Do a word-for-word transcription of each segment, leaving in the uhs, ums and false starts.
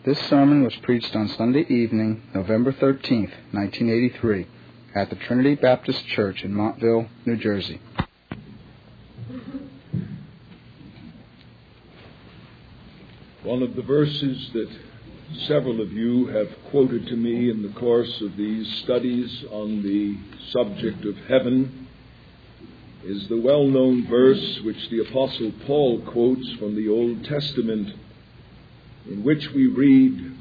This sermon was preached on Sunday evening, November thirteenth, nineteen eighty-three, at the Trinity Baptist Church in Montville, New Jersey. One of the verses that several of you have quoted to me in the course of these studies on the subject of heaven is the well-known verse which the Apostle Paul quotes from the Old Testament, in which we read,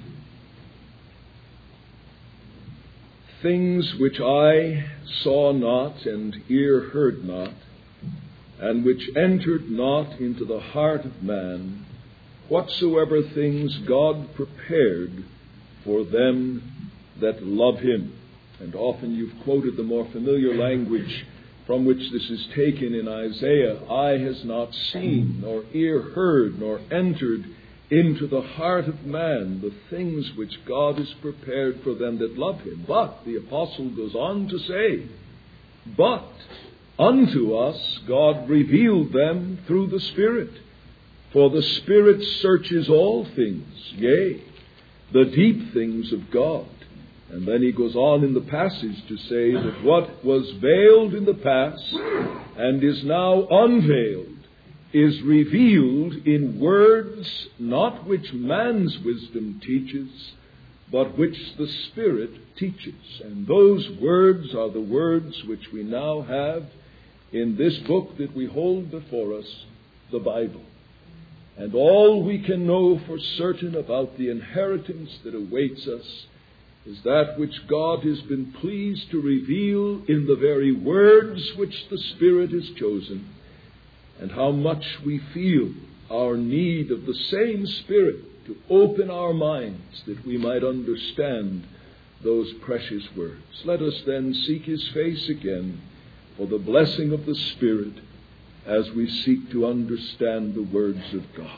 "Things which eye saw not and ear heard not, and which entered not into the heart of man, whatsoever things God prepared for them that love him." And often you've quoted the more familiar language from which this is taken in Isaiah, "Eye has not seen, nor ear heard, nor entered into the heart of man the things which God has prepared for them that love him." But the apostle goes on to say, "But unto us God revealed them through the Spirit. For the Spirit searches all things, yea, the deep things of God." And then he goes on in the passage to say that what was veiled in the past and is now unveiled is revealed in words not which man's wisdom teaches, but which the Spirit teaches. And those words are the words which we now have in this book that we hold before us, the Bible. And all we can know for certain about the inheritance that awaits us is that which God has been pleased to reveal in the very words which the Spirit has chosen, and how much we feel our need of the same Spirit to open our minds that we might understand those precious words. Let us then seek his face again for the blessing of the Spirit as we seek to understand the words of God.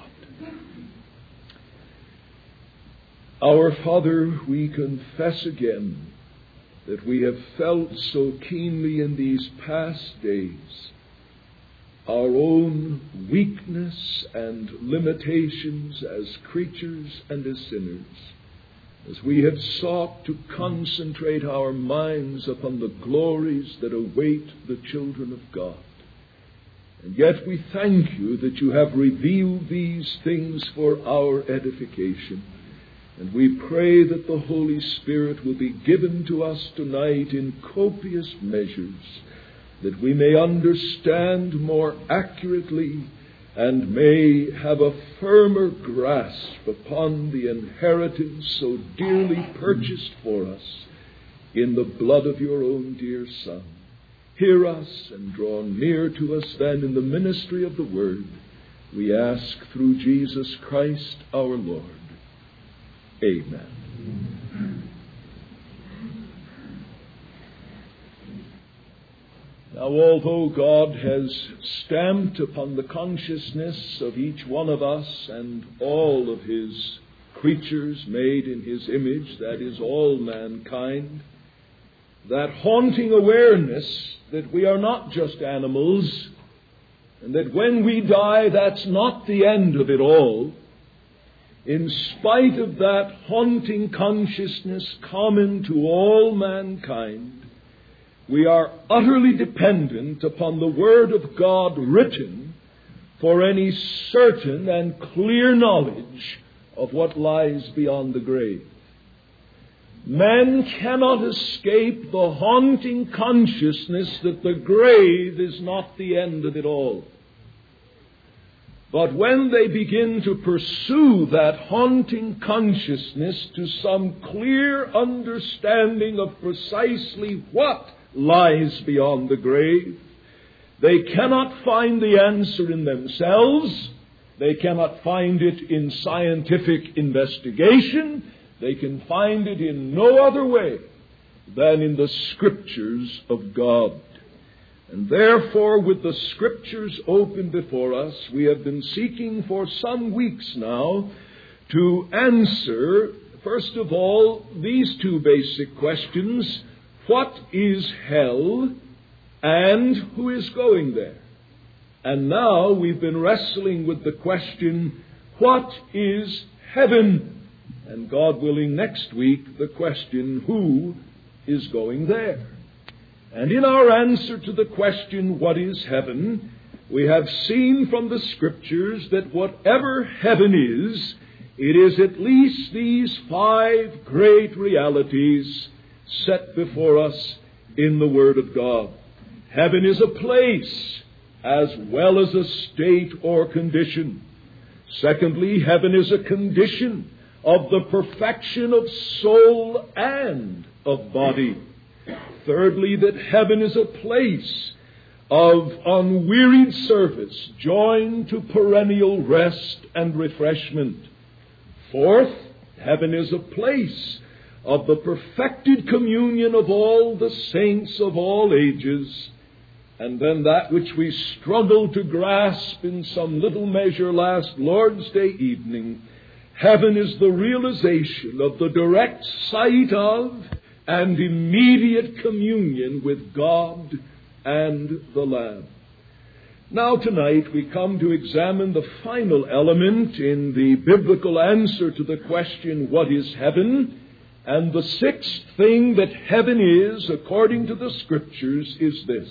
Our Father, we confess again that we have felt so keenly in these past days our own weakness and limitations as creatures and as sinners, as we have sought to concentrate our minds upon the glories that await the children of God. And yet we thank you that you have revealed these things for our edification. And we pray that the Holy Spirit will be given to us tonight in copious measures, that we may understand more accurately and may have a firmer grasp upon the inheritance so dearly purchased for us in the blood of your own dear Son. Hear us and draw near to us then in the ministry of the Word, we ask through Jesus Christ our Lord. Amen. Now, although God has stamped upon the consciousness of each one of us and all of his creatures made in his image, that is, all mankind, that haunting awareness that we are not just animals, and that when we die, that's not the end of it all, in spite of that haunting consciousness common to all mankind, we are utterly dependent upon the Word of God written for any certain and clear knowledge of what lies beyond the grave. Man cannot escape the haunting consciousness that the grave is not the end of it all. But when they begin to pursue that haunting consciousness to some clear understanding of precisely what lies beyond the grave, they cannot find the answer in themselves. They cannot find it in scientific investigation. They can find it in no other way than in the Scriptures of God. And therefore, with the Scriptures open before us, we have been seeking for some weeks now to answer, first of all, these two basic questions. What is hell and who is going there? And now we've been wrestling with the question, what is heaven and God willing next week the question, who is going there? And in our answer to the question, what is heaven, we have seen from the Scriptures that whatever heaven is, it is at least these five great realities set before us in the Word of God. Heaven is a place as well as a state or condition. Secondly, heaven is a condition of the perfection of soul and of body. Thirdly, that heaven is a place of unwearied service joined to perennial rest and refreshment. Fourth, heaven is a place of the perfected communion of all the saints of all ages. And then that which we struggled to grasp in some little measure last Lord's Day evening, heaven is the realization of the direct sight of and immediate communion with God and the Lamb. Now tonight we come to examine the final element in the biblical answer to the question, what is heaven? And the sixth thing that heaven is, according to the Scriptures, is this.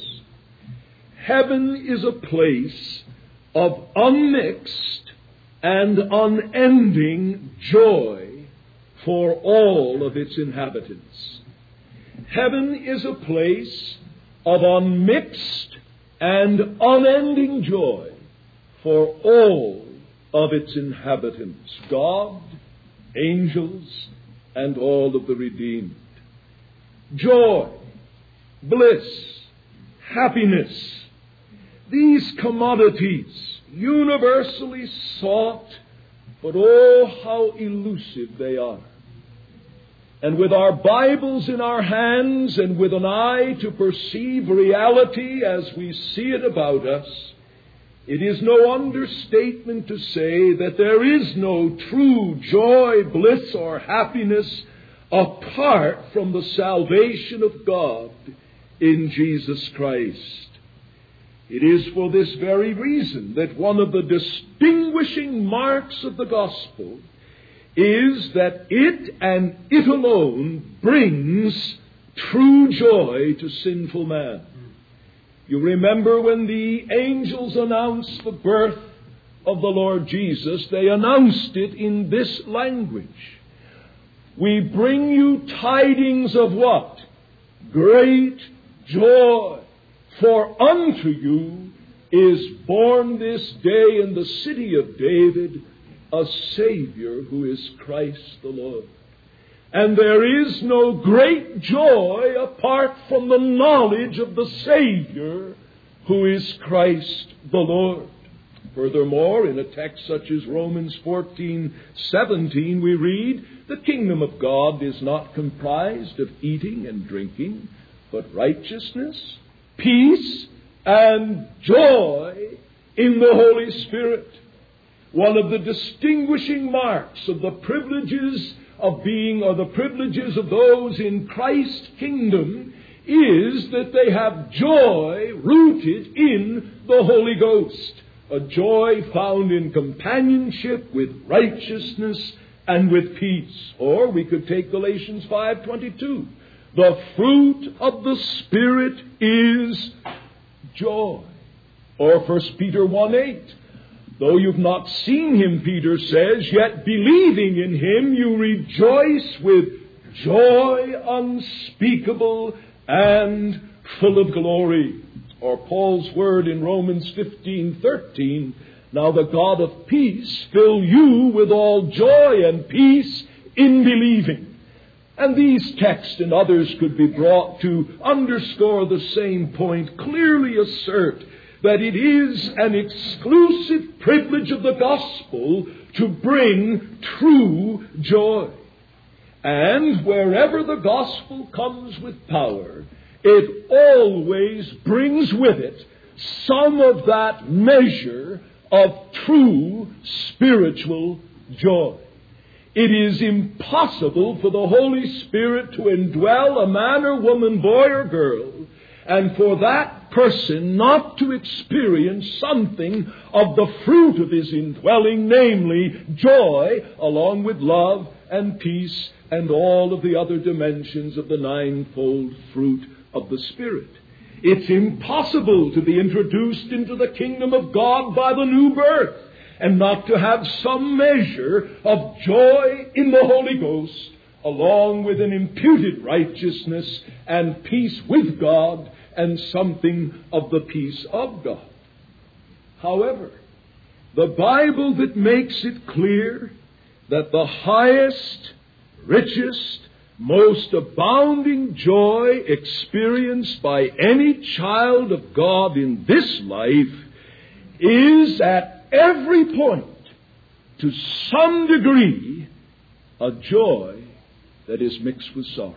Heaven is a place of unmixed and unending joy for all of its inhabitants. Heaven is a place of unmixed and unending joy for all of its inhabitants, God, angels, and all of the redeemed. Joy, bliss, happiness, these commodities universally sought, but oh, how elusive they are. And with our Bibles in our hands and with an eye to perceive reality as we see it about us, it is no understatement to say that there is no true joy, bliss, or happiness apart from the salvation of God in Jesus Christ. It is for this very reason that one of the distinguishing marks of the gospel is that it and it alone brings true joy to sinful man. You remember when the angels announced the birth of the Lord Jesus, they announced it in this language. We bring you tidings of what? Great joy. For unto you is born this day in the city of David a Savior who is Christ the Lord. And there is no great joy apart from the knowledge of the Savior who is Christ the Lord. Furthermore, in a text such as Romans fourteen seventeen, we read, the kingdom of God is not comprised of eating and drinking, but righteousness, peace, and joy in the Holy Spirit. One of the distinguishing marks of the privileges of being, or the privileges of those in Christ's kingdom, is that they have joy rooted in the Holy Ghost. A joy found in companionship with righteousness and with peace. Or we could take Galatians five twenty-two. The fruit of the Spirit is joy. Or First Peter one eight. Though you've not seen him, Peter says, yet believing in him you rejoice with joy unspeakable and full of glory. Or Paul's word in Romans fifteen thirteen, now the God of peace fill you with all joy and peace in believing. And these texts and others could be brought to underscore the same point, clearly assert that it is an exclusive privilege of the gospel to bring true joy. And wherever the gospel comes with power, it always brings with it some of that measure of true spiritual joy. It is impossible for the Holy Spirit to indwell a man or woman, boy or girl, and for that person not to experience something of the fruit of his indwelling, namely joy, along with love and peace and all of the other dimensions of the ninefold fruit of the Spirit. It's impossible to be introduced into the kingdom of God by the new birth and not to have some measure of joy in the Holy Ghost, along with an imputed righteousness and peace with God and something of the peace of God. However, the Bible that makes it clear that the highest, richest, most abounding joy experienced by any child of God in this life is at every point, to some degree, a joy that is mixed with sorrow.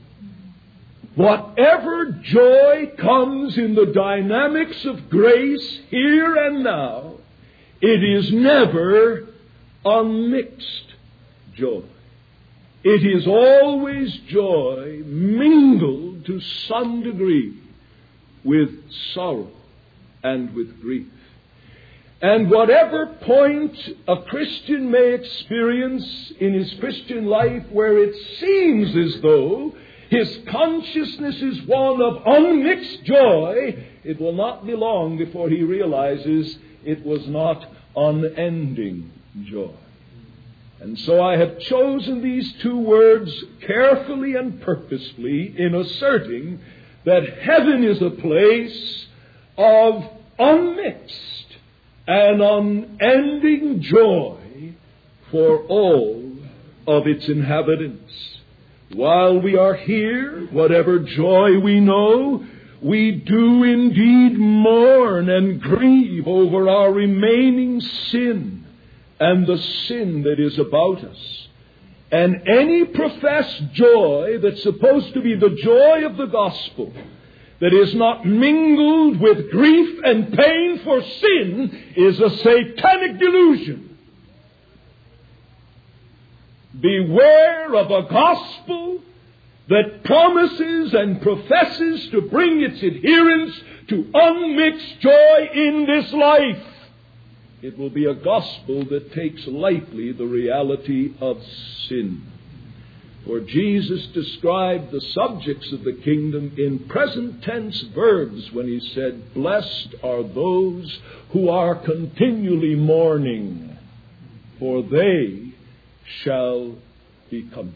Whatever joy comes in the dynamics of grace here and now, it is never unmixed joy. It is always joy mingled to some degree with sorrow and with grief. And whatever point a Christian may experience in his Christian life where it seems as though his consciousness is one of unmixed joy, it will not be long before he realizes it was not unending joy. And so I have chosen these two words carefully and purposefully in asserting that heaven is a place of unmixed and unending joy for all of its inhabitants. While we are here, whatever joy we know, we do indeed mourn and grieve over our remaining sin and the sin that is about us. And any professed joy that's supposed to be the joy of the gospel that is not mingled with grief and pain for sin is a satanic delusion. Beware of a gospel that promises and professes to bring its adherents to unmixed joy in this life. It will be a gospel that takes lightly the reality of sin. For Jesus described the subjects of the kingdom in present tense verbs when he said, "Blessed are those who are continually mourning, for they shall be comforted."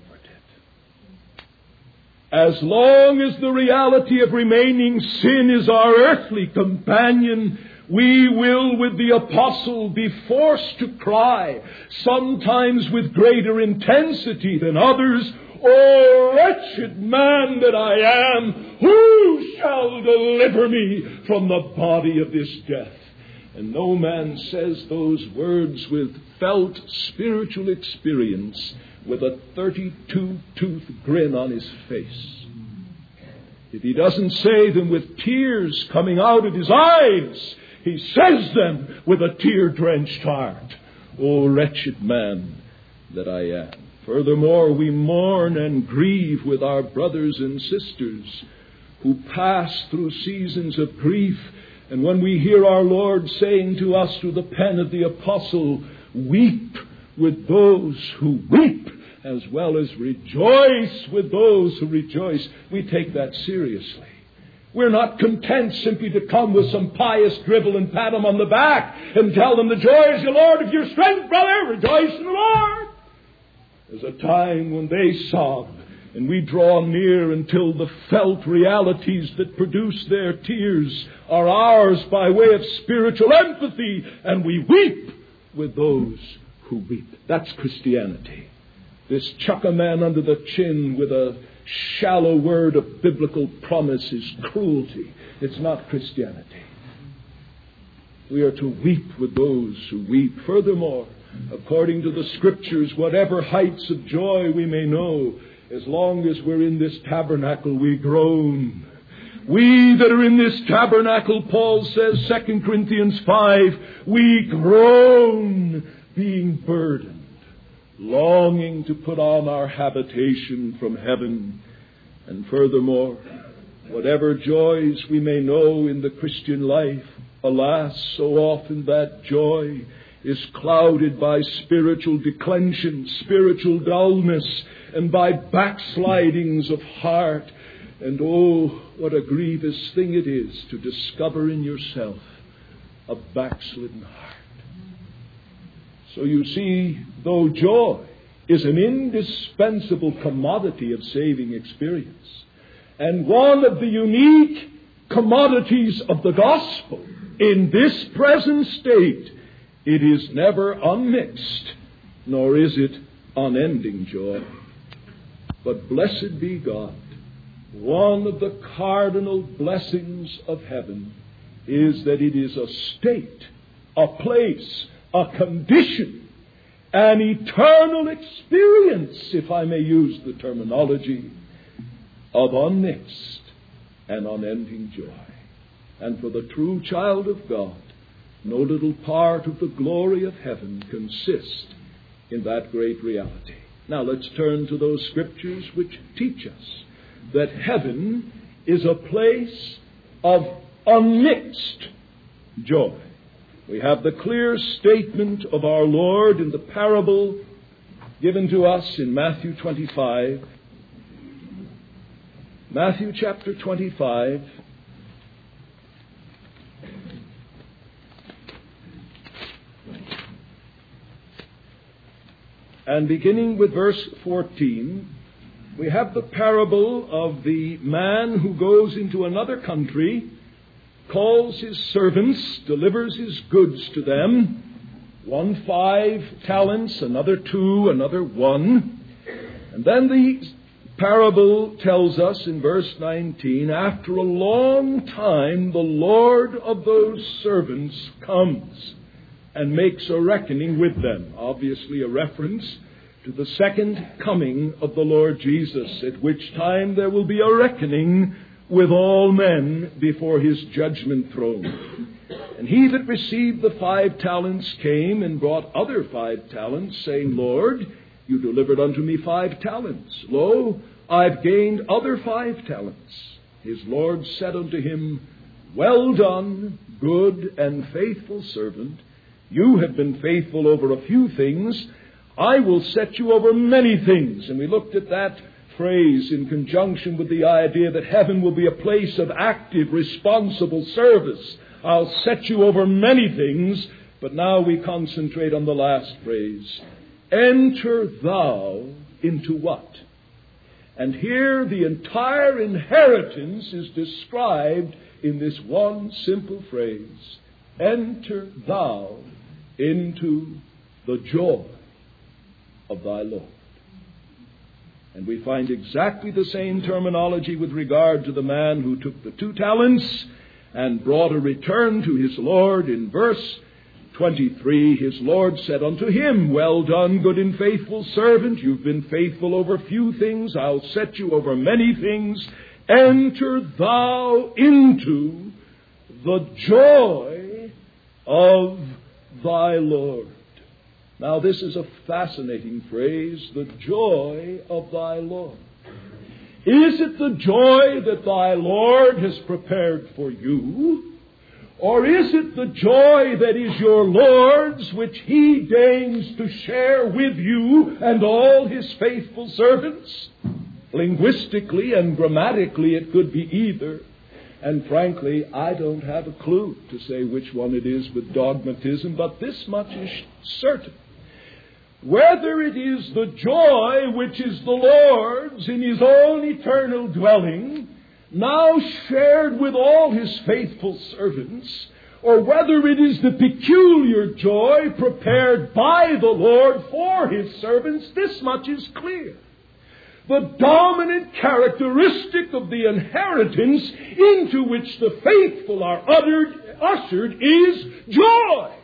As long as the reality of remaining sin is our earthly companion, we will, with the apostle, be forced to cry, sometimes with greater intensity than others, "O wretched man that I am, who shall deliver me from the body of this death?" And no man says those words with felt spiritual experience with a thirty-two tooth grin on his face. If he doesn't say them with tears coming out of his eyes, he says them with a tear-drenched heart. "O wretched man that I am." Furthermore, we mourn and grieve with our brothers and sisters who pass through seasons of grief. And when we hear our Lord saying to us through the pen of the apostle, "Weep with those who weep, as well as rejoice with those who rejoice," we take that seriously. We're not content simply to come with some pious drivel and pat them on the back and tell them, "The joy is the Lord of your strength, brother. Rejoice in the Lord." There's a time when they sob, and we draw near until the felt realities that produce their tears are ours by way of spiritual empathy, and we weep with those who weep. That's Christianity. This chuck a man under the chin with a shallow word of biblical promise is cruelty. It's not Christianity. We are to weep with those who weep. Furthermore, according to the Scriptures, whatever heights of joy we may know, as long as we're in this tabernacle, we groan. We that are in this tabernacle, Paul says, Second Corinthians five, we groan, being burdened, longing to put on our habitation from heaven. And furthermore, whatever joys we may know in the Christian life, alas, so often that joy is clouded by spiritual declension, spiritual dullness, and by backslidings of heart. And oh, what a grievous thing it is to discover in yourself a backslidden heart. So you see, though joy is an indispensable commodity of saving experience, and one of the unique commodities of the gospel in this present state, it is never unmixed, nor is it unending joy. But blessed be God, one of the cardinal blessings of heaven is that it is a state, a place, a condition, an eternal experience, if I may use the terminology, of unmixed and unending joy. And for the true child of God, no little part of the glory of heaven consists in that great reality. Now let's turn to those scriptures which teach us that heaven is a place of unmixed joy. We have the clear statement of our Lord in the parable given to us in Matthew twenty-five. Matthew chapter twenty-five. And beginning with verse fourteen, we have the parable of the man who goes into another country, calls his servants, delivers his goods to them, one five talents, another two, another one. And then the parable tells us in verse nineteen, after a long time the Lord of those servants comes and makes a reckoning with them. Obviously a reference to the second coming of the Lord Jesus, at which time there will be a reckoning with all men before his judgment throne. And he that received the five talents came and brought other five talents, saying, Lord, you delivered unto me five talents. Lo, I've gained other five talents. His Lord said unto him, Well done, good and faithful servant. You have been faithful over a few things. I will set you over many things. And we looked at that phrase in conjunction with the idea that heaven will be a place of active, responsible service. I'll set you over many things. But now we concentrate on the last phrase. Enter thou into what? And here the entire inheritance is described in this one simple phrase. Enter thou into the joy of thy Lord. And we find exactly the same terminology with regard to the man who took the two talents and brought a return to his Lord. In verse twenty-three, his Lord said unto him, Well done, good and faithful servant. You've been faithful over few things. I'll set you over many things. Enter thou into the joy of thy Lord. Now this is a fascinating phrase, the joy of thy Lord. Is it the joy that thy Lord has prepared for you? Or is it the joy that is your Lord's, which he deigns to share with you and all his faithful servants? Linguistically and grammatically, it could be either. And frankly, I don't have a clue to say which one it is with dogmatism, but this much is certain. Whether it is the joy which is the Lord's in his own eternal dwelling, now shared with all his faithful servants, or whether it is the peculiar joy prepared by the Lord for his servants, this much is clear. The dominant characteristic of the inheritance into which the faithful are uttered, ushered is joy.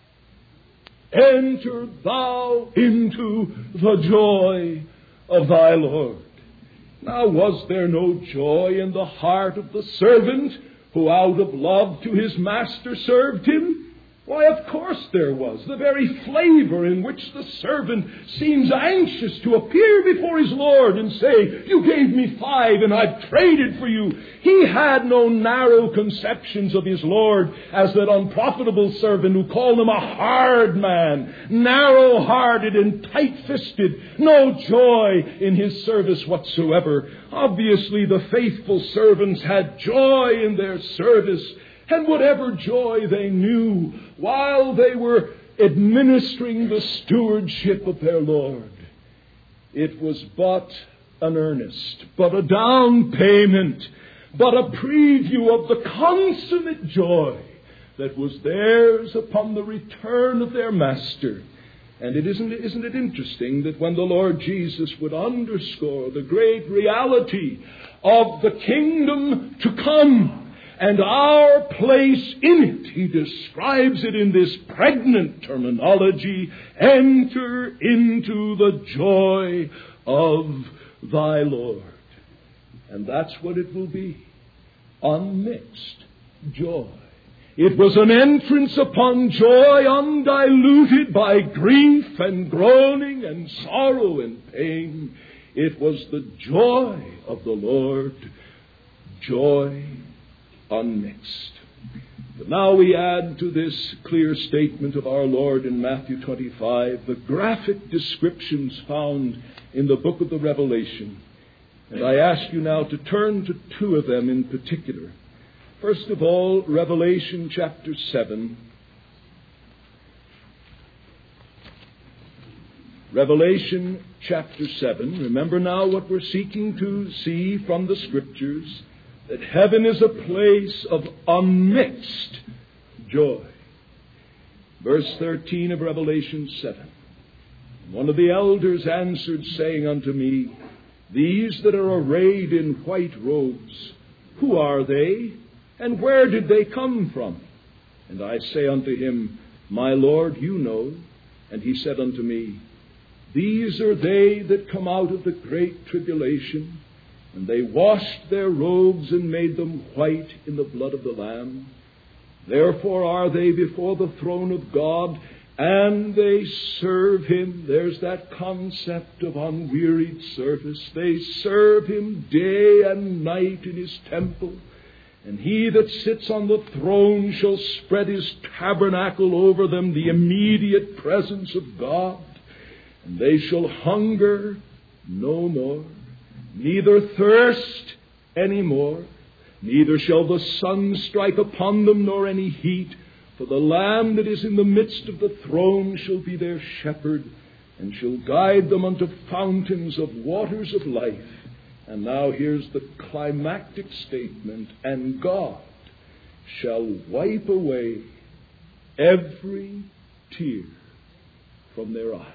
Enter thou into the joy of thy Lord. Now, was there no joy in the heart of the servant who out of love to his master served him? Why, of course there was. The very flavor in which the servant seems anxious to appear before his Lord and say, you gave me five and I've traded for you. He had no narrow conceptions of his Lord as that unprofitable servant who called him a hard man, narrow-hearted and tight-fisted, no joy in his service whatsoever. Obviously, the faithful servants had joy in their service, and whatever joy they knew while they were administering the stewardship of their Lord. It was but an earnest, but a down payment, but a preview of the consummate joy that was theirs upon the return of their Master. And it isn't, isn't it interesting that when the Lord Jesus would underscore the great reality of the kingdom to come, and our place in it, he describes it in this pregnant terminology, enter into the joy of thy Lord. And that's what it will be, unmixed joy. It was an entrance upon joy undiluted by grief and groaning and sorrow and pain. It was the joy of the Lord, joy unmixed. But now we add to this clear statement of our Lord in Matthew twenty-five the graphic descriptions found in the book of the Revelation. And I ask you now to turn to two of them in particular. First of all, Revelation chapter seven. Revelation chapter seven. Remember now what we're seeking to see from the Scriptures, that heaven is a place of unmixed joy. Verse thirteen of Revelation seven. One of the elders answered, saying unto me, these that are arrayed in white robes, who are they, and where did they come from? And I say unto him, my Lord, you know. And he said unto me, these are they that come out of the great tribulation, and they washed their robes and made them white in the blood of the Lamb. Therefore are they before the throne of God, and they serve him. There's that concept of unwearied service. They serve him day and night in his temple. And he that sits on the throne shall spread his tabernacle over them, the immediate presence of God. And they shall hunger no more, neither thirst any more, neither shall the sun strike upon them, nor any heat. For the Lamb that is in the midst of the throne shall be their shepherd, and shall guide them unto fountains of waters of life. And now here's the climactic statement, and God shall wipe away every tear from their eyes.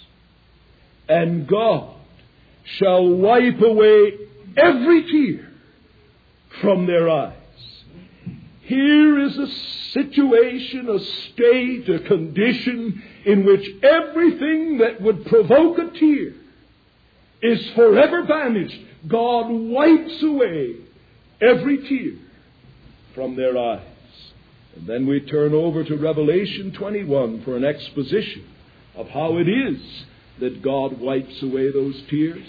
And God shall wipe away every tear from their eyes. Here is a situation, a state, a condition in which everything that would provoke a tear is forever banished. God wipes away every tear from their eyes. And then we turn over to Revelation twenty-one for an exposition of how it is that God wipes away those tears.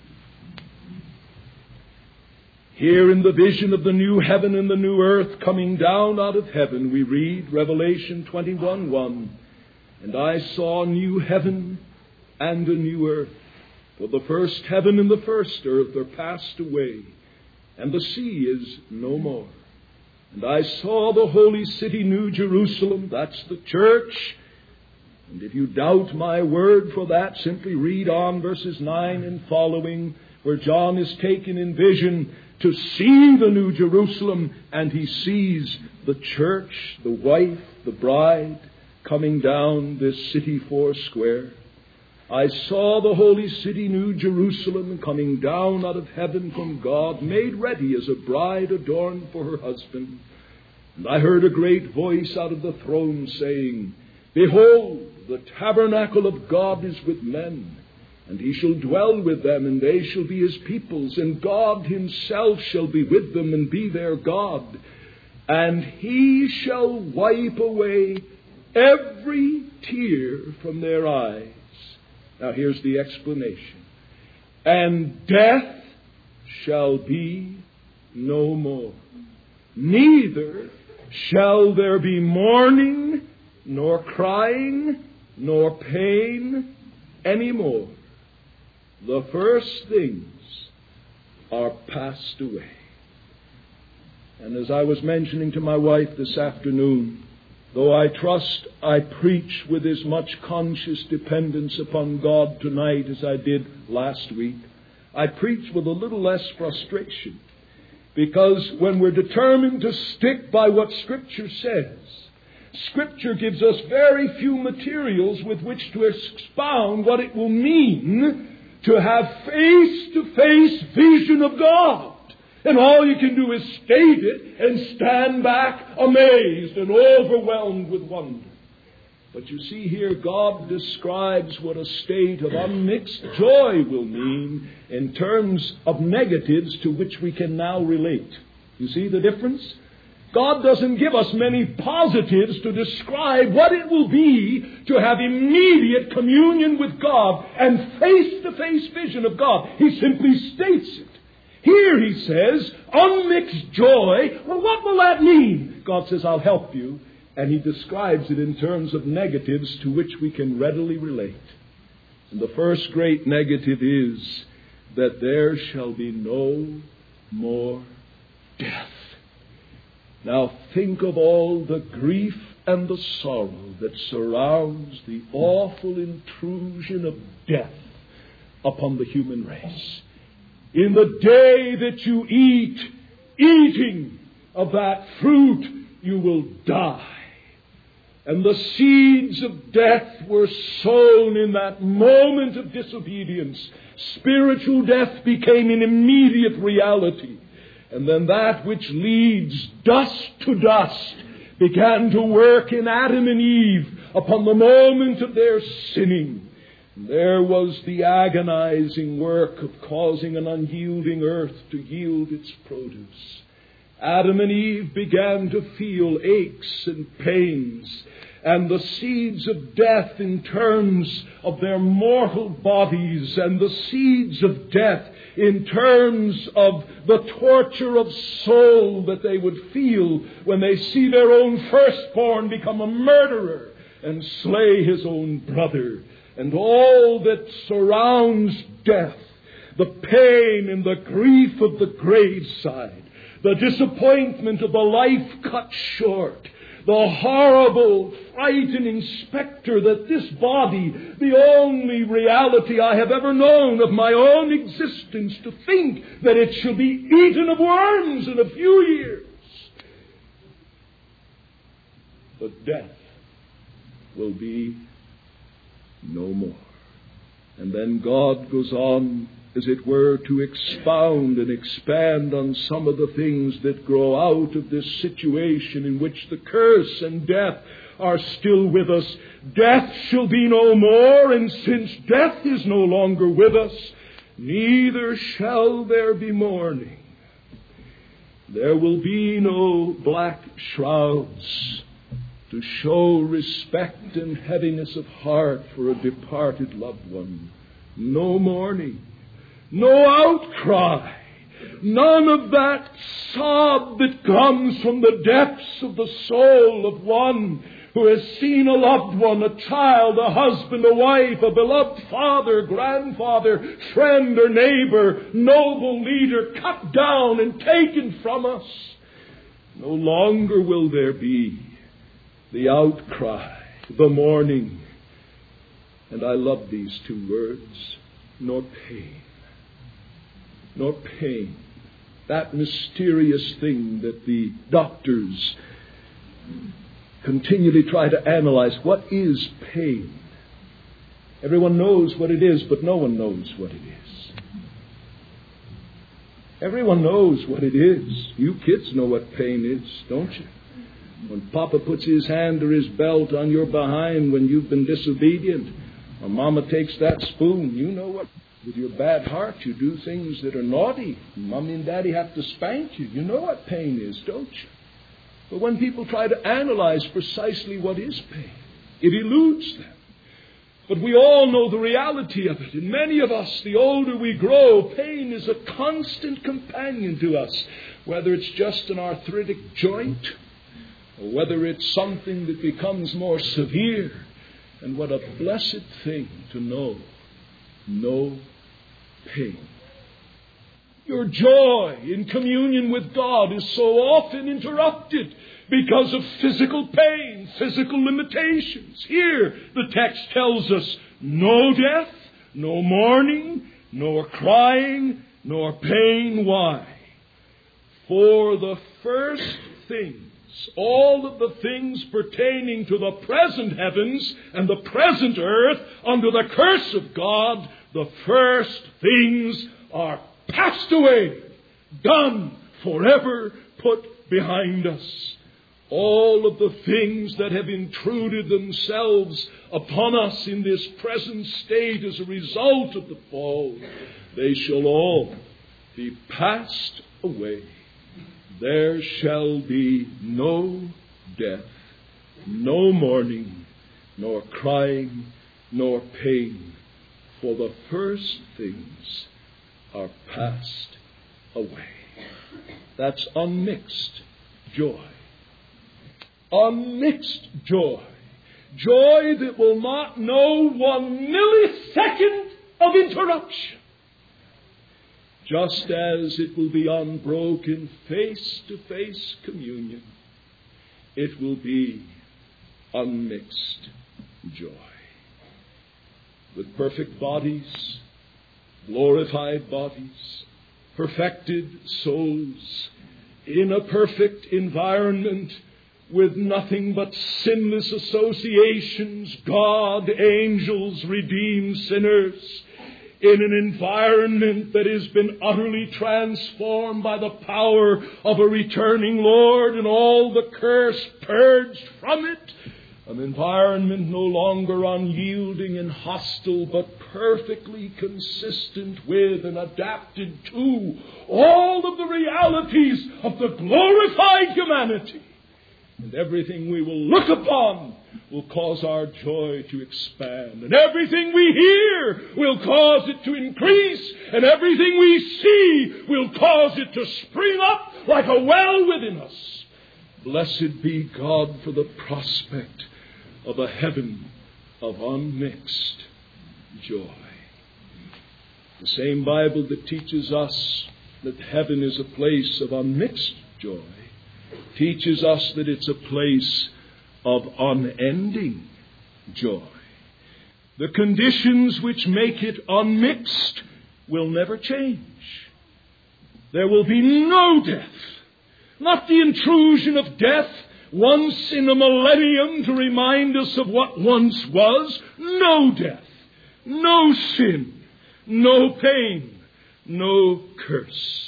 Here in the vision of the new heaven and the new earth coming down out of heaven, we read Revelation twenty-one one, and I saw a new heaven and a new earth. For the first heaven and the first earth are passed away, and the sea is no more. And I saw the holy city, New Jerusalem, that's the church. And if you doubt my word for that, simply read on verses nine and following, where John is taken in vision to see the New Jerusalem, and he sees the church, the wife, the bride, coming down this city four square. I saw the holy city, New Jerusalem, coming down out of heaven from God, made ready as a bride adorned for her husband. And I heard a great voice out of the throne saying, Behold, the tabernacle of God is with men, and he shall dwell with them, and they shall be his peoples, and God himself shall be with them and be their God. And he shall wipe away every tear from their eyes. Now here's the explanation. And death shall be no more. Neither shall there be mourning, nor crying, nor pain any more. The first things are passed away. And as I was mentioning to my wife this afternoon, though I trust I preach with as much conscious dependence upon God tonight as I did last week, I preach with a little less frustration. Because when we're determined to stick by what Scripture says, Scripture gives us very few materials with which to expound what it will mean to have face-to-face vision of God. And all you can do is state it and stand back amazed and overwhelmed with wonder. But you see here, God describes what a state of unmixed joy will mean in terms of negatives to which we can now relate. You see the difference? God doesn't give us many positives to describe what it will be to have immediate communion with God and face-to-face vision of God. He simply states it. Here he says, unmixed joy. Well, what will that mean? God says, I'll help you. And he describes it in terms of negatives to which we can readily relate. And the first great negative is that there shall be no more death. Now think of all the grief and the sorrow that surrounds the awful intrusion of death upon the human race. In the day that you eat, eating of that fruit, you will die. And the seeds of death were sown in that moment of disobedience. Spiritual death became an immediate reality. And then that which leads dust to dust began to work in Adam and Eve upon the moment of their sinning. And there was the agonizing work of causing an unyielding earth to yield its produce. Adam and Eve began to feel aches and pains, and the seeds of death in terms of their mortal bodies, and the seeds of death in terms of the torture of soul that they would feel when they see their own firstborn become a murderer and slay his own brother, and all that surrounds death, the pain and the grief of the graveside, the disappointment of the life cut short, the horrible, frightening specter that this body, the only reality I have ever known of my own existence, to think that it shall be eaten of worms in a few years. But death will be no more. And then God goes on, as it were, to expound and expand on some of the things that grow out of this situation in which the curse and death are still with us. Death shall be no more, and since death is no longer with us, neither shall there be mourning. There will be no black shrouds to show respect and heaviness of heart for a departed loved one. No mourning. No outcry. None of that sob that comes from the depths of the soul of one who has seen a loved one, a child, a husband, a wife, a beloved father, grandfather, friend or neighbor, noble leader cut down and taken from us. No longer will there be the outcry, the mourning. And I love these two words, nor pain. Nor pain. That mysterious thing that the doctors continually try to analyze. What is pain? Everyone knows what it is, but no one knows what it is. Everyone knows what it is. You kids know what pain is, don't you? When Papa puts his hand or his belt on your behind when you've been disobedient, or Mama takes that spoon, you know what? With your bad heart, you do things that are naughty. Mommy and Daddy have to spank you. You know what pain is, don't you? But when people try to analyze precisely what is pain, It eludes them. But we all know the reality of it. In many of us, the older we grow, pain is a constant companion to us, whether it's just an arthritic joint or whether it's something that becomes more severe. And what a blessed thing to know no pain. Your joy in communion with God is so often interrupted because of physical pain, physical limitations. Here, the text tells us, no death, no mourning, nor crying, nor pain. Why? For the first things, all of the things pertaining to the present heavens and the present earth under the curse of God, the first things are passed away, done, forever put behind us. All of the things that have intruded themselves upon us in this present state as a result of the fall, they shall all be passed away. There shall be no death, no mourning, nor crying, nor pain, for the first things are passed away. That's unmixed joy. Unmixed joy. Joy that will not know one millisecond of interruption. Just as it will be unbroken face-to-face communion, it will be unmixed joy. With perfect bodies, glorified bodies, perfected souls, in a perfect environment, with nothing but sinless associations, God, angels, redeemed sinners, in an environment that has been utterly transformed by the power of a returning Lord and all the curse purged from it. An environment no longer unyielding and hostile, but perfectly consistent with and adapted to all of the realities of the glorified humanity. And everything we will look upon will cause our joy to expand. And everything we hear will cause it to increase. And everything we see will cause it to spring up like a well within us. Blessed be God for the prospect of a heaven of unmixed joy. The same Bible that teaches us that heaven is a place of unmixed joy teaches us that it's a place of unending joy. The conditions which make it unmixed will never change. There will be no death, not the intrusion of death once in a millennium to remind us of what once was. No death, no sin, no pain, no curse.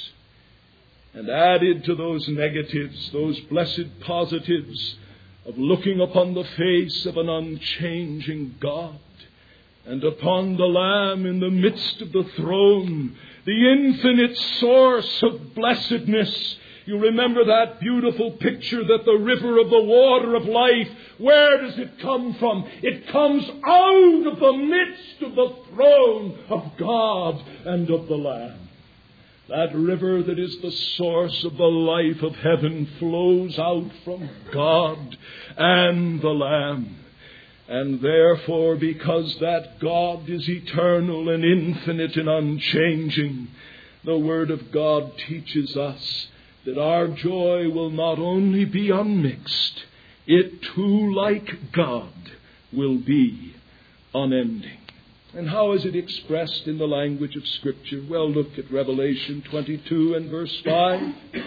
And added to those negatives, those blessed positives of looking upon the face of an unchanging God and upon the Lamb in the midst of the throne, the infinite source of blessedness. You remember that beautiful picture that the river of the water of life, where does it come from? It comes out of the midst of the throne of God and of the Lamb. That river that is the source of the life of heaven flows out from God and the Lamb. And therefore, because that God is eternal and infinite and unchanging, the Word of God teaches us that our joy will not only be unmixed, it too, like God, will be unending. And how is it expressed in the language of Scripture? Well, look at Revelation twenty-two and verse five.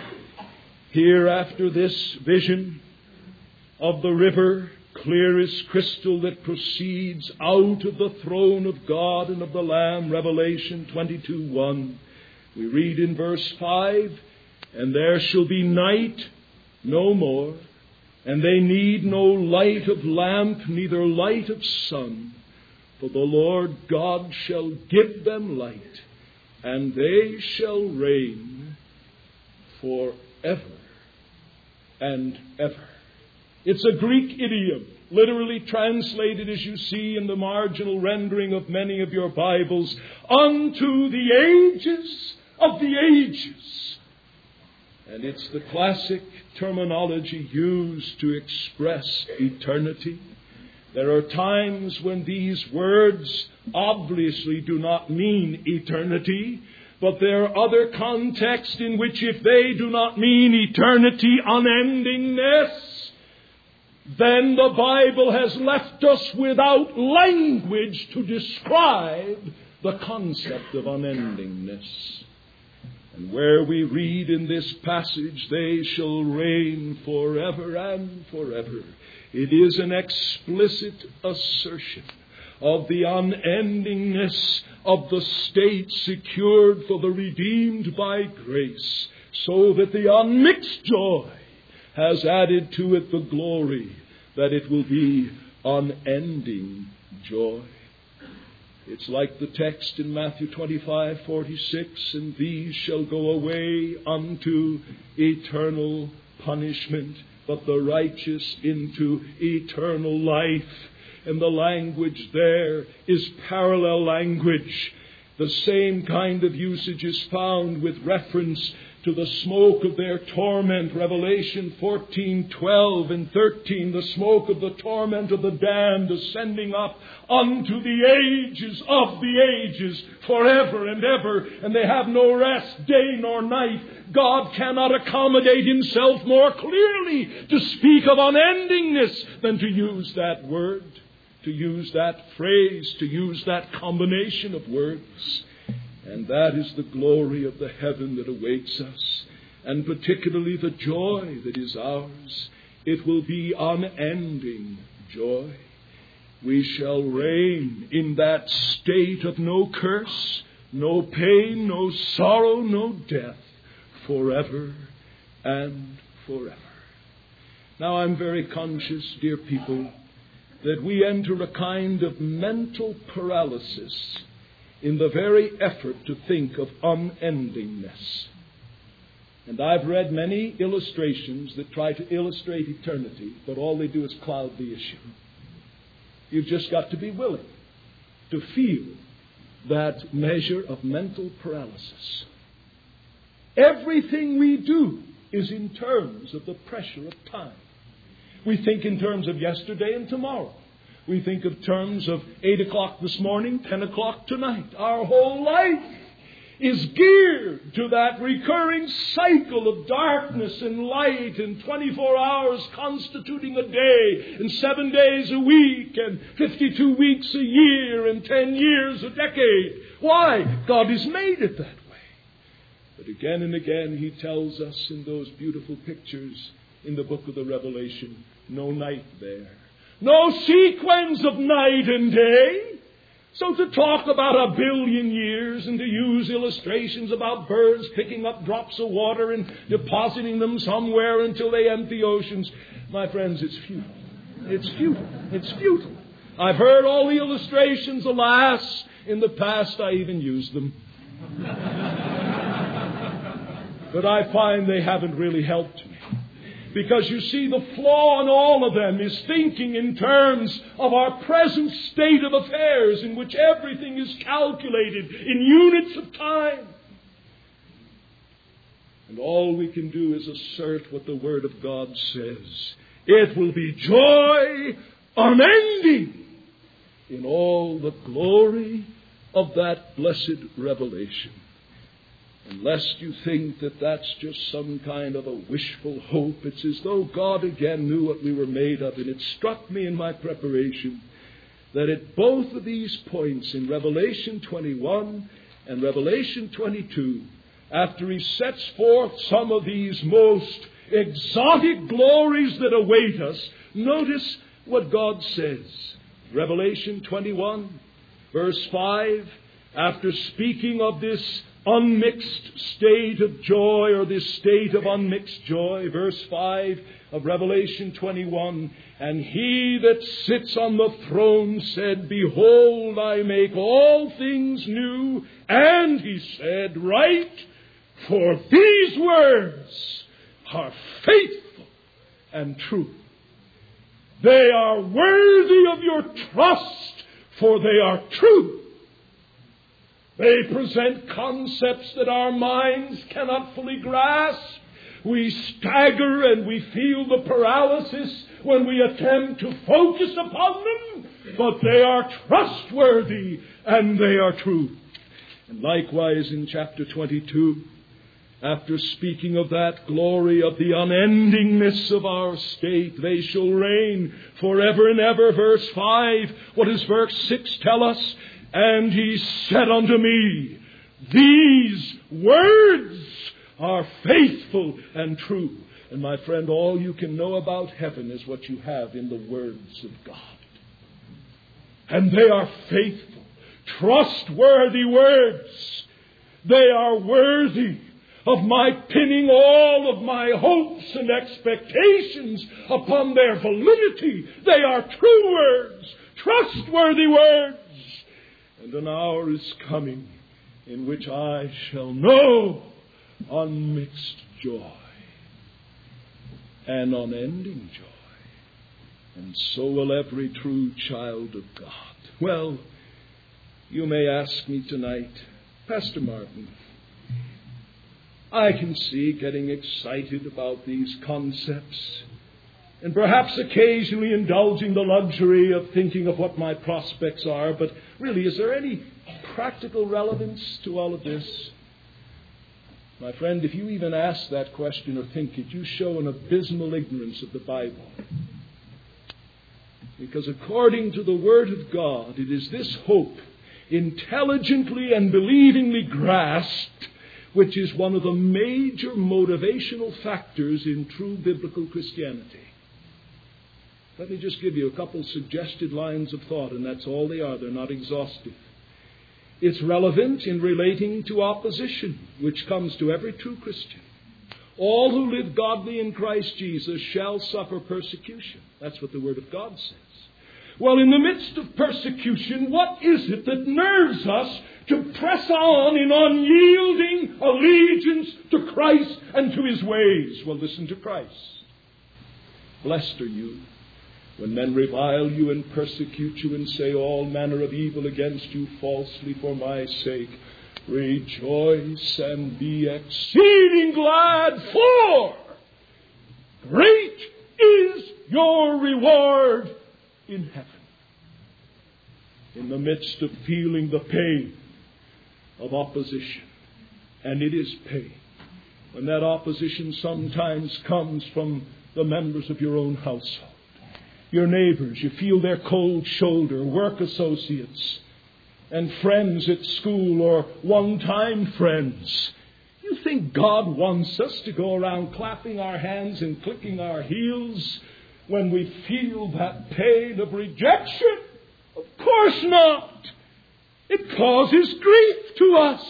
Here, after this vision of the river, clear as crystal, that proceeds out of the throne of God and of the Lamb, Revelation twenty-two one, we read in verse five, and there shall be night no more, and they need no light of lamp, neither light of sun. For the Lord God shall give them light, and they shall reign forever and ever. It's a Greek idiom. literally translated, as you see in the marginal rendering of many of your Bibles, unto the ages of the ages. And it's the classic terminology used to express eternity. There are times when these words obviously do not mean eternity, but there are other contexts in which, if they do not mean eternity, unendingness, then the Bible has left us without language to describe the concept of unendingness. And where we read in this passage, they shall reign forever and forever, it is an explicit assertion of the unendingness of the state secured for the redeemed by grace, so that the unmixed joy has added to it the glory that it will be unending joy. It's like the text in Matthew twenty-five forty-six, and these shall go away unto eternal punishment, but the righteous into eternal life. And the language there is parallel language. The same kind of usage is found with reference to the smoke of their torment. Revelation fourteen, twelve and thirteen. The smoke of the torment of the damned ascending up unto the ages of the ages, forever and ever. And they have no rest, day nor night. God cannot accommodate himself more clearly to speak of unendingness than to use that word, to use that phrase, to use that combination of words. And that is the glory of the heaven that awaits us, and particularly the joy that is ours. It will be unending joy. We shall reign in that state of no curse, no pain, no sorrow, no death, forever and forever. Now, I'm very conscious, dear people, that we enter a kind of mental paralysis in the very effort to think of unendingness. And I've read many illustrations that try to illustrate eternity, but all they do is cloud the issue. You've just got to be willing to feel that measure of mental paralysis. Everything we do is in terms of the pressure of time. We think in terms of yesterday and tomorrow. We think of terms of eight o'clock this morning, ten o'clock tonight. Our whole life is geared to that recurring cycle of darkness and light, and twenty-four hours constituting a day, and seven days a week, and fifty-two weeks a year, and ten years a decade. Why? God has made it that way. But again and again he tells us in those beautiful pictures in the book of the Revelation, no night there. No sequence of night and day. So to talk about a billion years and to use illustrations about birds picking up drops of water and depositing them somewhere until they empty oceans, my friends, it's futile. It's futile. It's futile. I've heard all the illustrations, alas. In the past I even used them. But I find they haven't really helped me. Because you see, the flaw in all of them is thinking in terms of our present state of affairs, in which everything is calculated in units of time. And all we can do is assert what the Word of God says. It will be joy unending in all the glory of that blessed revelation. And lest you think that that's just some kind of a wishful hope, it's as though God again knew what we were made of. And it struck me in my preparation that at both of these points, in Revelation twenty-one and Revelation twenty-two, after he sets forth some of these most exotic glories that await us, notice what God says. Revelation twenty-one, verse five, after speaking of this unmixed state of joy, or this state of unmixed joy, verse five of Revelation twenty-one, and he that sits on the throne said, Behold, I make all things new. And he said, Write, for these words are faithful and true. They are worthy of your trust, for they are true. They present concepts that our minds cannot fully grasp. We stagger and we feel the paralysis when we attempt to focus upon them, but they are trustworthy and they are true. And likewise in chapter twenty-two, after speaking of that glory of the unendingness of our state, they shall reign forever and ever. Verse five, what does verse six tell us? And he said unto me, these words are faithful and true. And my friend, all you can know about heaven is what you have in the words of God. And they are faithful, trustworthy words. They are worthy of my pinning all of my hopes and expectations upon their validity. They are true words, trustworthy words. And an hour is coming in which I shall know unmixed joy and unending joy. And so will every true child of God. Well, you may ask me tonight, Pastor Martin, I can see getting excited about these concepts and perhaps occasionally indulging the luxury of thinking of what my prospects are, but really, is there any practical relevance to all of this? My friend, if you even ask that question or think it, you show an abysmal ignorance of the Bible. Because according to the Word of God, it is this hope, intelligently and believingly grasped, which is one of the major motivational factors in true biblical Christianity. Let me just give you a couple suggested lines of thought, and that's all they are. They're not exhaustive. It's relevant in relating to opposition, which comes to every true Christian. All who live godly in Christ Jesus shall suffer persecution. That's what the Word of God says. Well, in the midst of persecution, what is it that nerves us to press on in unyielding allegiance to Christ and to His ways? Well, listen to Christ. Blessed are you when men revile you and persecute you and say all manner of evil against you falsely for my sake. Rejoice and be exceeding glad, for great is your reward in heaven. In the midst of feeling the pain of opposition, and it is pain, when that opposition sometimes comes from the members of your own household, your neighbors, you feel their cold shoulder, work associates, and friends at school or one-time friends. You think God wants us to go around clapping our hands and clicking our heels when we feel that pain of rejection? Of course not. It causes grief to us.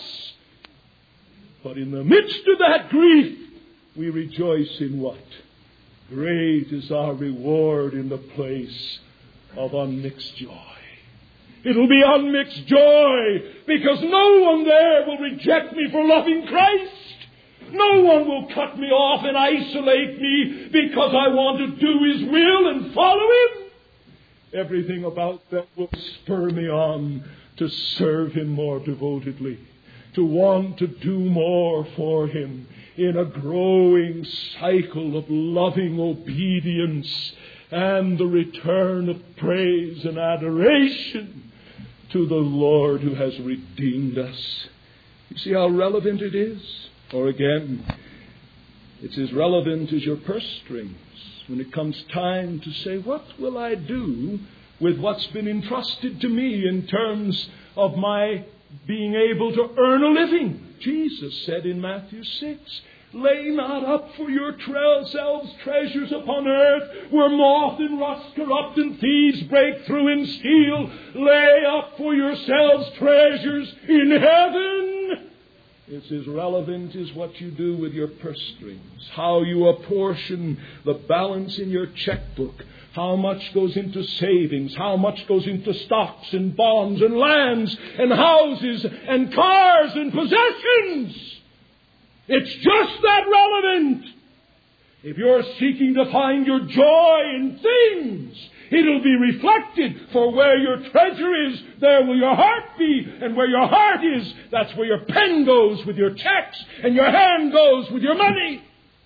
But in the midst of that grief, we rejoice in what? Great is our reward in the place of unmixed joy. It'll be unmixed joy because no one there will reject me for loving Christ. No one will cut me off and isolate me because I want to do His will and follow Him. Everything about that will spur me on to serve Him more devotedly, to want to do more for Him in a growing cycle of loving obedience and the return of praise and adoration to the Lord who has redeemed us. You see how relevant it is? Or again, it's as relevant as your purse strings when it comes time to say, what will I do with what's been entrusted to me in terms of my being able to earn a living? Jesus said in Matthew six, lay not up for yourselves treasures upon earth, where moth and rust corrupt and thieves break through and steal. Lay up for yourselves treasures in heaven. It's as relevant as what you do with your purse strings, how you apportion the balance in your checkbook, how much goes into savings, how much goes into stocks and bonds and lands and houses and cars and possessions. It's just that relevant. If you're seeking to find your joy in things, it'll be reflected. For where your treasure is, there will your heart be. And where your heart is, that's where your pen goes with your checks, and your hand goes with your money.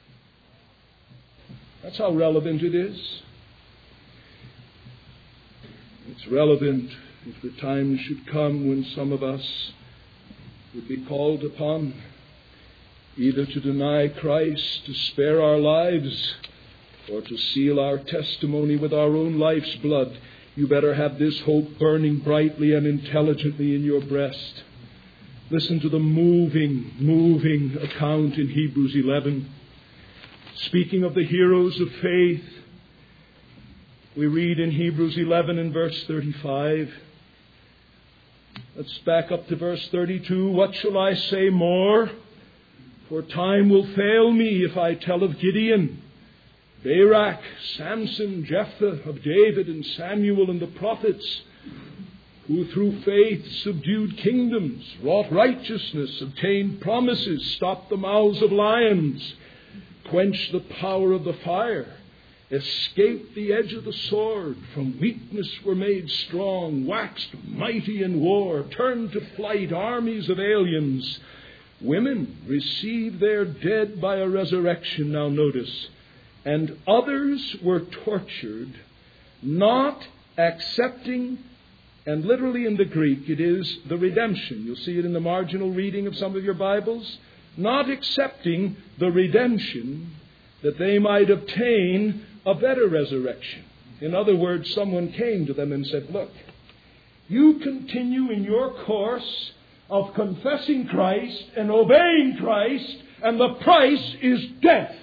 That's how relevant it is. It's relevant if the time should come when some of us would be called upon either to deny Christ, to spare our lives, or to seal our testimony with our own life's blood. You better have this hope burning brightly and intelligently in your breast. Listen to the moving, moving account in Hebrews eleven. Speaking of the heroes of faith, we read in Hebrews eleven and verse thirty-five. Let's back up to verse thirty-two. What shall I say more? For time will fail me if I tell of Gideon, Barak, Samson, Jephthah, of David and Samuel and the prophets, who through faith subdued kingdoms, wrought righteousness, obtained promises, stopped the mouths of lions, quenched the power of the fire, escaped the edge of the sword, from weakness were made strong, waxed mighty in war, turned to flight armies of aliens. Women received their dead by a resurrection, now notice, and others were tortured, not accepting, and literally in the Greek it is the redemption. You'll see it in the marginal reading of some of your Bibles. Not accepting the redemption that they might obtain a better resurrection. In other words, someone came to them and said, look, you continue in your course of confessing Christ and obeying Christ, and the price is death.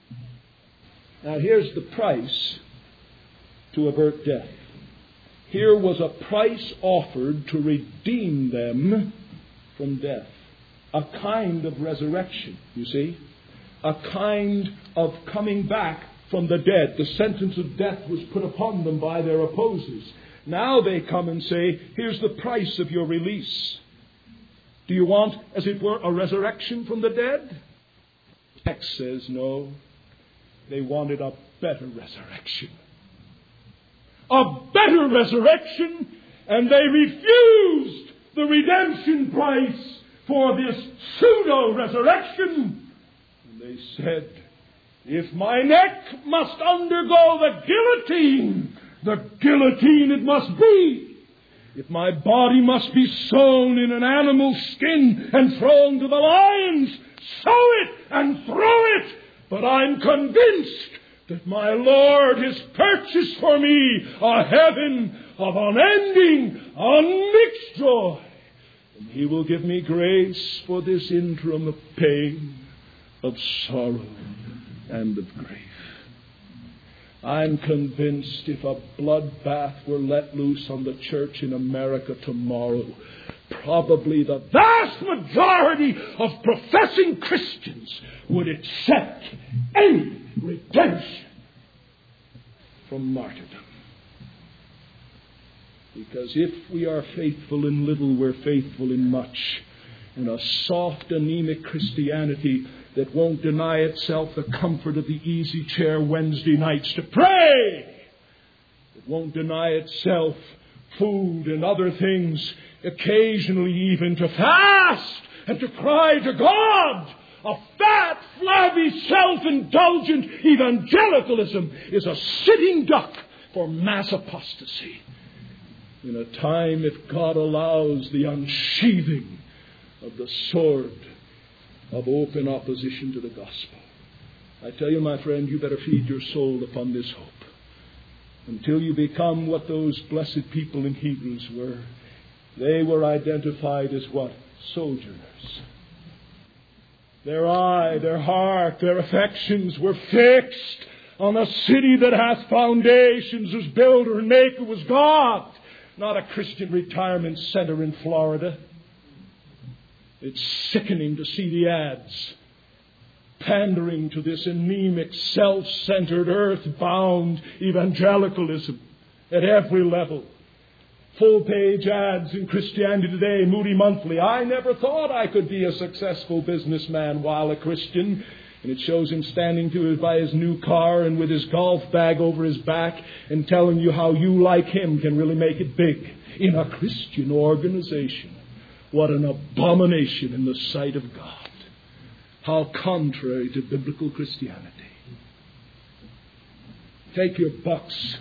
Now here's the price to avert death. Here was a price offered to redeem them from death. A kind of resurrection, you see. A kind of coming back from the dead. The sentence of death was put upon them by their opposers. Now they come and say, here's the price of your release. Do you want, as it were, a resurrection from the dead? The text says no. They wanted a better resurrection. A better resurrection, and they refused the redemption price for this pseudo-resurrection. And they said, if my neck must undergo the guillotine, the guillotine it must be. If my body must be sewn in an animal skin and thrown to the lions, sew it and throw it. But I'm convinced that my Lord has purchased for me a heaven of unending, unmixed joy. And He will give me grace for this interim of pain, of sorrow, and of grief. I'm convinced if a bloodbath were let loose on the church in America tomorrow, probably the vast majority of professing Christians would accept any redemption from martyrdom. Because if we are faithful in little, we're faithful in much. And a soft, anemic Christianity that won't deny itself the comfort of the easy chair Wednesday nights to pray. It won't deny itself food and other things, occasionally even to fast and to cry to God. A fat, flabby, self-indulgent evangelicalism is a sitting duck for mass apostasy. In a time, if God allows, the unsheathing of the sword of open opposition to the gospel. I tell you, my friend, you better feed your soul upon this hope until you become what those blessed people in Hebrews were. They were identified as what? Sojourners. Their eye, their heart, their affections were fixed on a city that hath foundations, whose builder and maker was God, not a Christian retirement center in Florida. It's sickening to see the ads pandering to this anemic, self-centered, earth-bound evangelicalism at every level. Full-page ads in Christianity Today, Moody Monthly. I never thought I could be a successful businessman while a Christian. And it shows him standing to by his new car and with his golf bag over his back and telling you how you, like him, can really make it big in a Christian organization. What an abomination in the sight of God. How contrary to biblical Christianity. Take your bucks.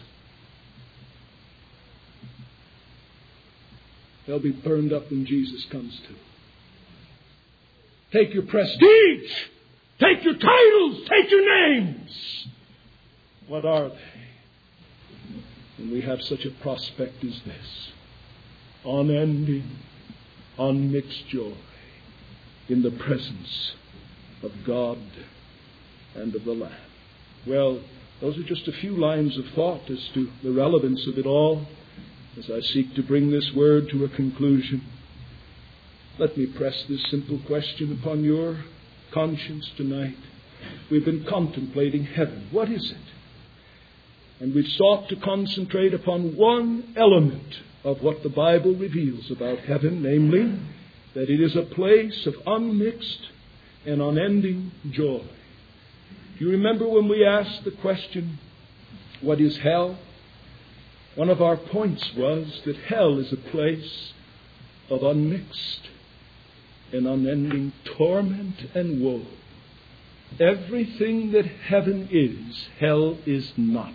They'll be burned up when Jesus comes too. Take your prestige. Take your titles. Take your names. What are they? And we have such a prospect as this. Unending, unmixed joy in the presence of God and of the Lamb. Well, those are just a few lines of thought as to the relevance of it all as I seek to bring this word to a conclusion. Let me press this simple question upon your conscience tonight. We've been contemplating heaven. What is it? And we've sought to concentrate upon one element of what the Bible reveals about heaven, namely, that it is a place of unmixed and unending joy. Do you remember when we asked the question, what is hell? One of our points was that hell is a place of unmixed and unending torment and woe. Everything that heaven is, hell is not.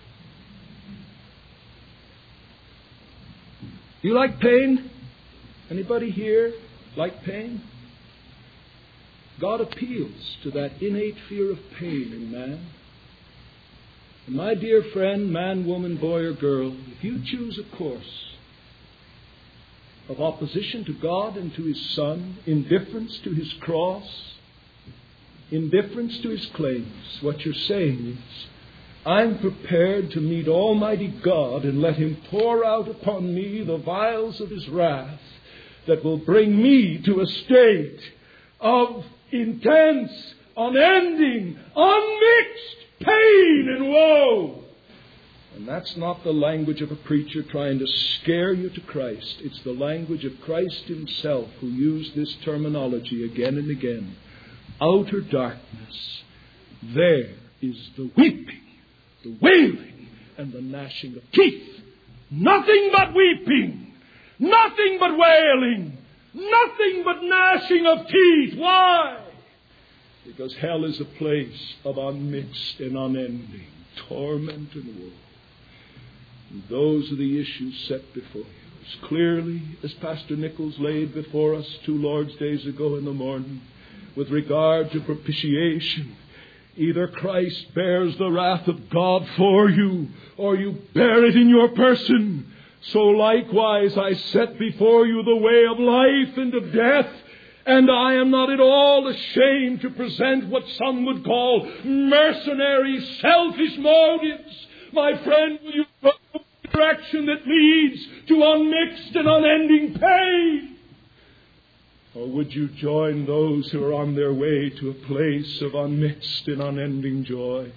You like pain? Anybody here like pain? God appeals to that innate fear of pain in man. And my dear friend, man, woman, boy, or girl, if you choose a course of opposition to God and to His Son, indifference to His cross, indifference to His claims, what you're saying is, I'm prepared to meet Almighty God and let Him pour out upon me the vials of His wrath that will bring me to a state of intense, unending, unmixed pain and woe. And that's not the language of a preacher trying to scare you to Christ. It's the language of Christ Himself who used this terminology again and again. Outer darkness. There is the weeping, the wailing, and the gnashing of teeth. Nothing but weeping. Nothing but wailing. Nothing but gnashing of teeth. Why? Because hell is a place of unmixed and unending torment and woe. And those are the issues set before you. As clearly as Pastor Nichols laid before us two Lord's days ago in the morning, with regard to propitiation, either Christ bears the wrath of God for you, or you bear it in your person. So likewise I set before you the way of life and of death, and I am not at all ashamed to present what some would call mercenary, selfish motives. My friend, will you go in a direction that leads to unmixed and unending pain? Or would you join those who are on their way to a place of unmixed and unending joy?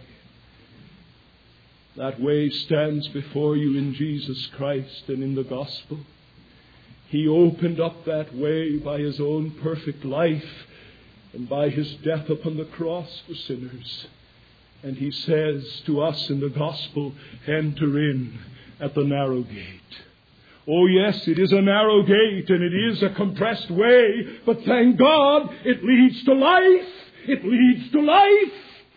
That way stands before you in Jesus Christ and in the gospel. He opened up that way by His own perfect life and by His death upon the cross for sinners. And He says to us in the gospel, enter in at the narrow gate. Oh yes, it is a narrow gate and it is a compressed way, but thank God it leads to life. It leads to life.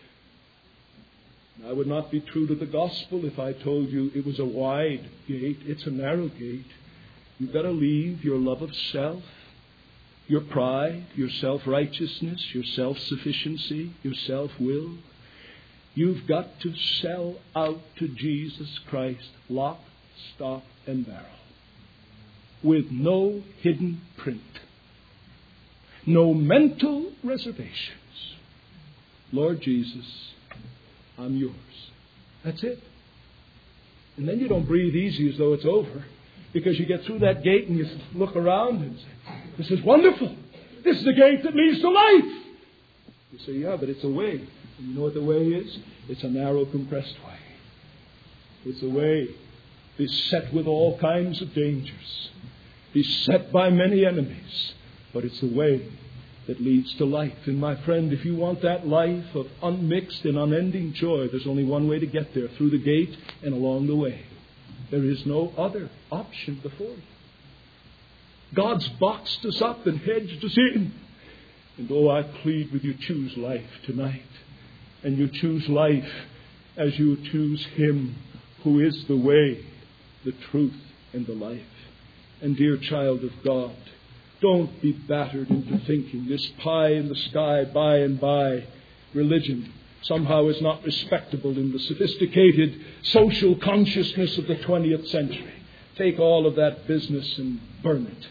I would not be true to the gospel if I told you it was a wide gate. It's a narrow gate. You've got to leave your love of self, your pride, your self-righteousness, your self-sufficiency, your self-will. You've got to sell out to Jesus Christ, lock, stock, and barrel, with no hidden print, no mental reservations. Lord Jesus, I'm yours. That's it. And then you don't breathe easy as though it's over, because you get through that gate and you look around and say, this is wonderful. This is the gate that leads to life. You say, yeah, but it's a way. And you know what the way is? It's a narrow, compressed way. It's a way beset with all kinds of dangers, beset by many enemies. But it's a way that leads to life. And my friend, if you want that life of unmixed and unending joy, there's only one way to get there, through the gate and along the way. There is no other option before you. God's boxed us up and hedged us in. And oh, I plead with you, choose life tonight. And you choose life as you choose Him who is the way, the truth, and the life. And dear child of God, don't be battered into thinking this pie in the sky, by and by, religion somehow is not respectable in the sophisticated social consciousness of the twentieth century. Take all of that business and burn it.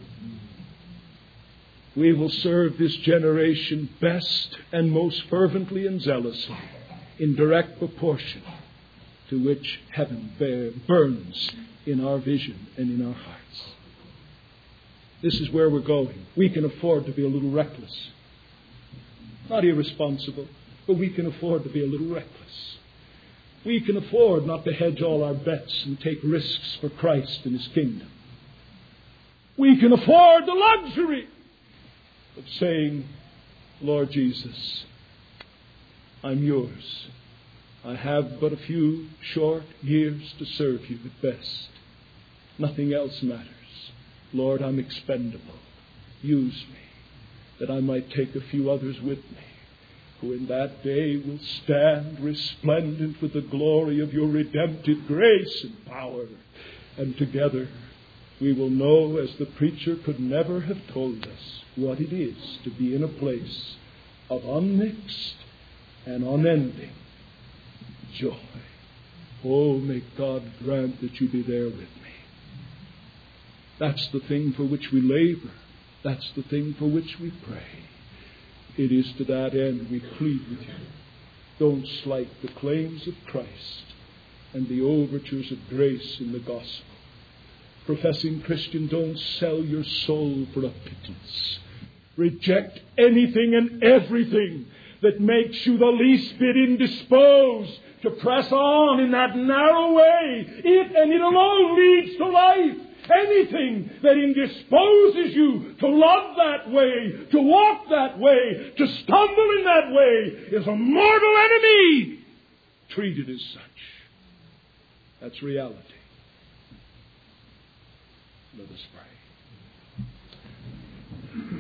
We will serve this generation best and most fervently and zealously in direct proportion to which heaven burns in our vision and in our hearts. This is where we're going. We can afford to be a little reckless. Not irresponsible, but we can afford to be a little reckless. We can afford not to hedge all our bets and take risks for Christ and His kingdom. We can afford the luxury of saying, Lord Jesus, I'm yours. I have but a few short years to serve you at best. Nothing else matters. Lord, I'm expendable. Use me, that I might take a few others with me, who in that day will stand resplendent with the glory of your redemptive grace and power. And together we will know, as the preacher could never have told us, what it is to be in a place of unmixed and unending joy. Oh, may God grant that you be there with me. That's the thing for which we labor. That's the thing for which we pray. It is to that end we plead with you. Don't slight the claims of Christ and the overtures of grace in the gospel. Professing Christian, don't sell your soul for a pittance. Reject anything and everything that makes you the least bit indisposed to press on in that narrow way. It and it alone leads to life. Anything that indisposes you to love that way, to walk that way, to stumble in that way, is a mortal enemy. Treat it as such. That's reality. Let us pray.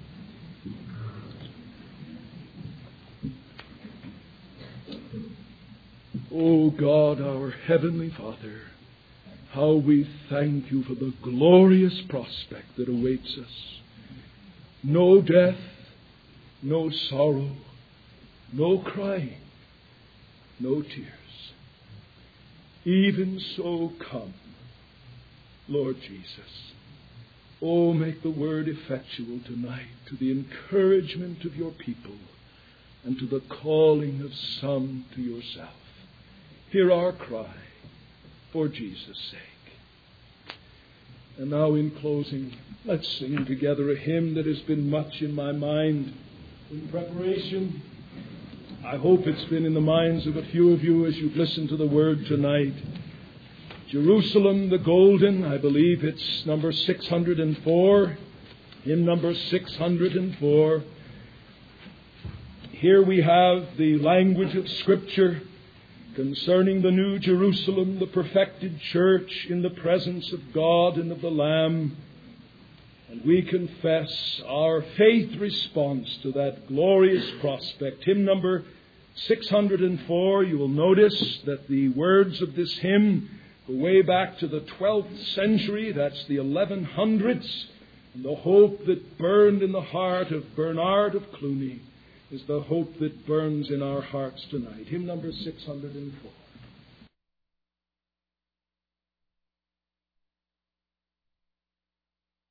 O God, our Heavenly Father, how we thank you for the glorious prospect that awaits us. No death, no sorrow, no crying, no tears. Even so come, Lord Jesus. Oh, make the word effectual tonight to the encouragement of your people and to the calling of some to yourself. Hear our cry for Jesus' sake. And now in closing, let's sing together a hymn that has been much in my mind in preparation. I hope it's been in the minds of a few of you as you've listened to the word tonight. Jerusalem the Golden, I believe it's number six hundred four, hymn number six hundred four. Here we have the language of Scripture concerning the New Jerusalem, the perfected church in the presence of God and of the Lamb. And we confess our faith response to that glorious prospect. Hymn number six hundred four, you will notice that the words of this hymn go way back to the twelfth century. That's the eleven hundreds. And the hope that burned in the heart of Bernard of Cluny is the hope that burns in our hearts tonight. Hymn number six hundred four.